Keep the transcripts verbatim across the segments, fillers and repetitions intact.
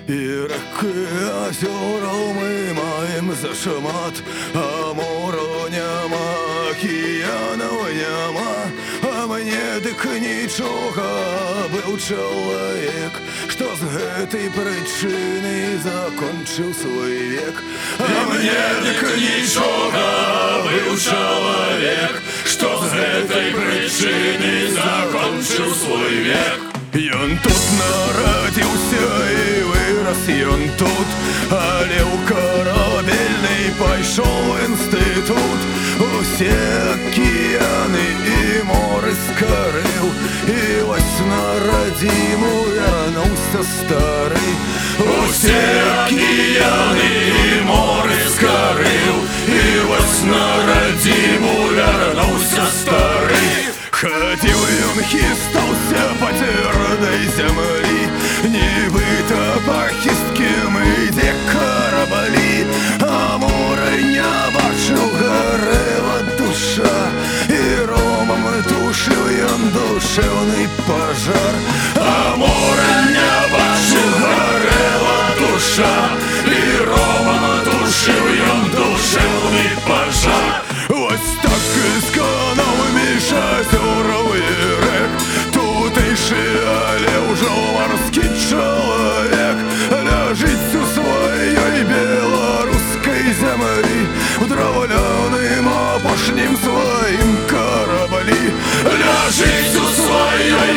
І реки озера ми маємо зашмат, а моря нема, океану нема. А мне дык нічога, быў чалавек, што з гэтай прычыны закончыў свой век. А мне дык нічога, быў чалавек, што з гэтай прычыны закончыў свой век. Ён тут нарадзіўся і вырас ён тут, але ў карабельны пайшоў інстытут. Усе акіяны і моры скарыў, і вось на радзіму вярнуўся стары. Усе акіяны і моры скарыў, і вось на радзіму вярнуўся стары. Хадзіў ён, хістаўся па цвёрдай зямлі, нібыта па хісткім ідзе карабалі. А мора не бачыў, гарэла душа, і ромам тушыў ён душэўны пажар. А мора не бачыў, гарэла душа, і ромам тушыў ён душэўны пажар. Вось так і сканаў між азёраў і рэк тутэйшы, але ўжо марскі чалавек ляжыць у сваёй беларускай зямлі, у драўляным апошнім сваім караблі. Ляжыць у сваёй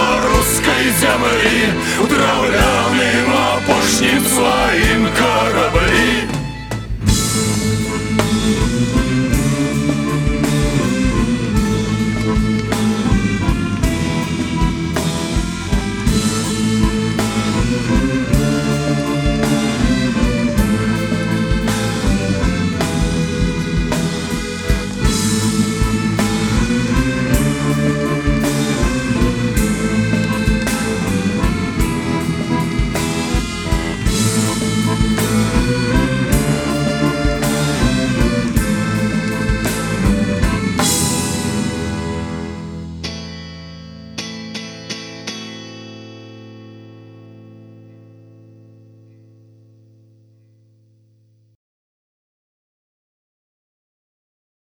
беларускай зямлі, у драўляным апошнім сваім караблі.